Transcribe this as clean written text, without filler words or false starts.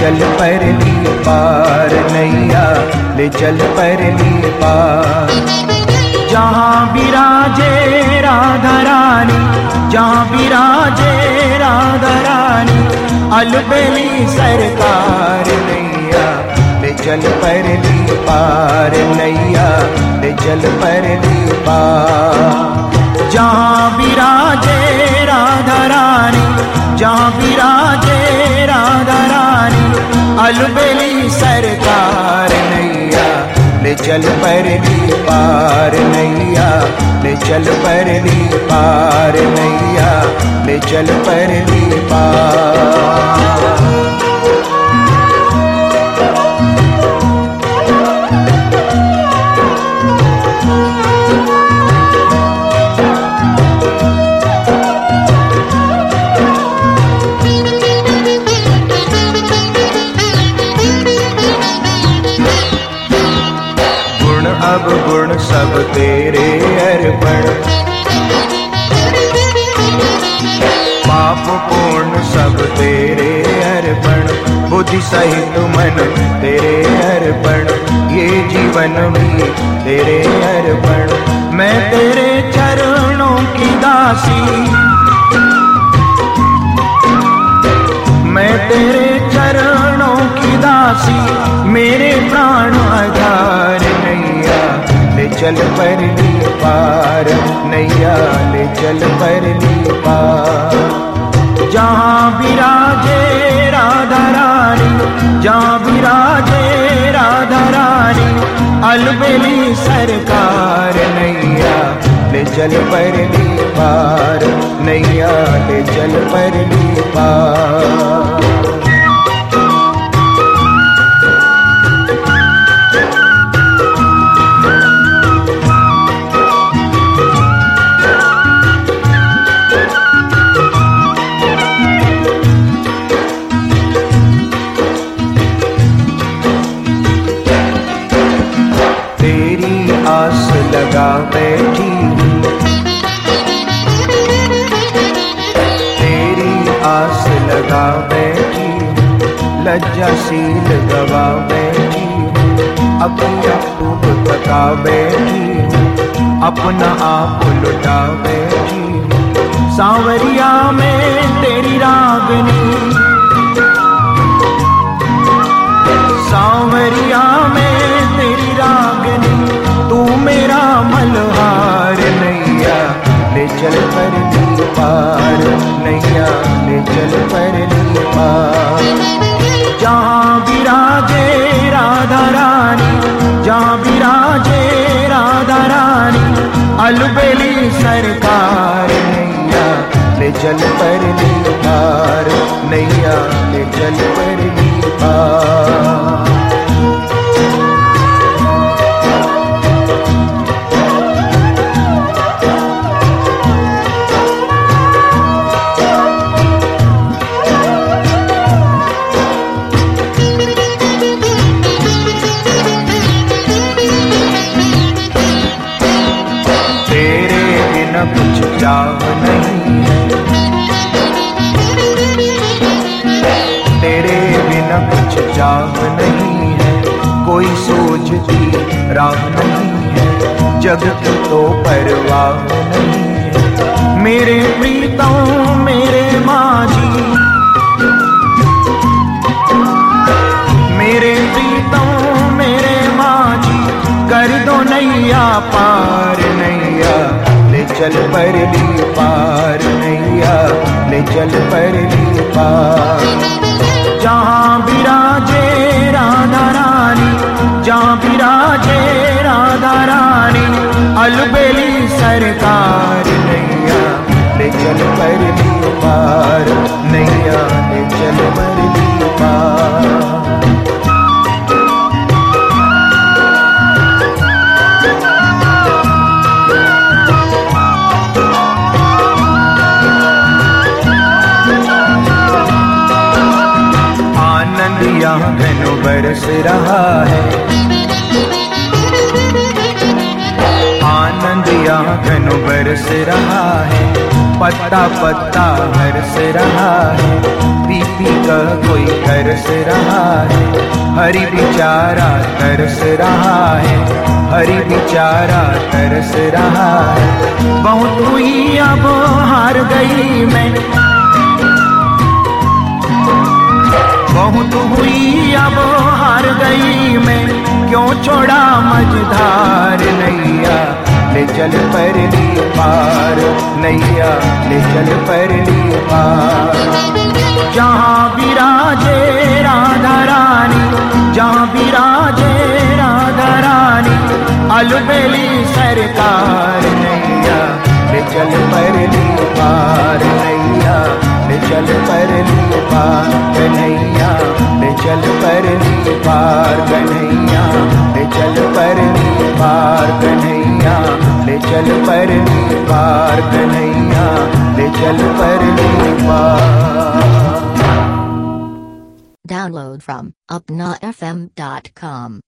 चल परली पार नैया, ले चल परली पार। जहाँ विराजे राधा रानी, जहाँ विराजे राधा रानी, अलबेली सरकार नैया, ले चल परली पार नैया, ले चल परली पार। जहाँ विराजे राधा रानी, जहाँ विराजे राधा रानी, अलबेली सरकार नैया, ले चल परली पार नैया, ले चल परली पार नैया, ले चल परली पार। अब गुण सब तेरे अर्पण, पाप पूर्ण सब तेरे अर्पण, बुद्धि सहित मन तेरे अर्पण, ये जीवन भी तेरे अर्पण। मैं तेरे चरणों की दासी, मैं तेरे चरणों की दासी, मेरे प्राण आधार नैया, ले चल परली पार नैया, ले चल परली पार। जहाँ विराजे राधा रानी, जहाँ विराजे राधा रानी, अलबेली सरकार नैया, ले चल परली पार नैया, ले चल परली पार। आस लगा बैठी, तेरी आस लगा बैठी, लज्जाशील गवा बैठी, अपना खूब थका बैठी, अपना आप लुटा बैठी। सांवरिया में तेरी रागनी, सांवरिया में तेरी रागनी, तू मेरा मल्हार नैया, ले चल परली पार नैया, ले चल परली पार। जहाँ विराजे राधा रानी, जहाँ विराजे राधा रानी, अलबेली सरकार नैया, ले चल परली पार नैया, ले चल परली पार। कुछ चाह नहीं है, तेरे बिना कुछ चाह नहीं है, कोई सूझती राह नहीं है, जग की तो परवाह नहीं है। मेरे प्रीतम मेरे माझी, मेरे प्रीतम मेरे माझी, कर दो नैया पार नैया, ले चल परली पार नैया, ले चल परली पार। जहाँ विराजे राधा रानी, जहाँ विराजे राधा रानी, अलबेली सरकार नैया, ले चल परली पार नैया, ले चल परली पार। यहाँ घन बरस रहा है, आनंद यहाँ घन बरस रहा है, पत्ता पत्ता हरस रहा है, पीपी का कोई तरस रहा है, हरि बेचारा तरस रहा है, हरि बेचारा तरस रहा है। बहुत हुई अब हार गई मैं, बहुत हुई अब हार गई मैं, क्यों छोड़ा मझधार नैया ले चल परली पार, नैया ले चल परली पार। जहाँ विराजे राधा रानी, जहाँ विराजे राधा रानी, अलबेली सरकार नैया ले चल परली पार, नैया ले चल परली पार, कन्हैया ले चल परली पार, कन्हैया ले चल परली पार, कन्हैया ले चल परली पार, कन्हैया ले चल परली पार। Download from upnafm.com.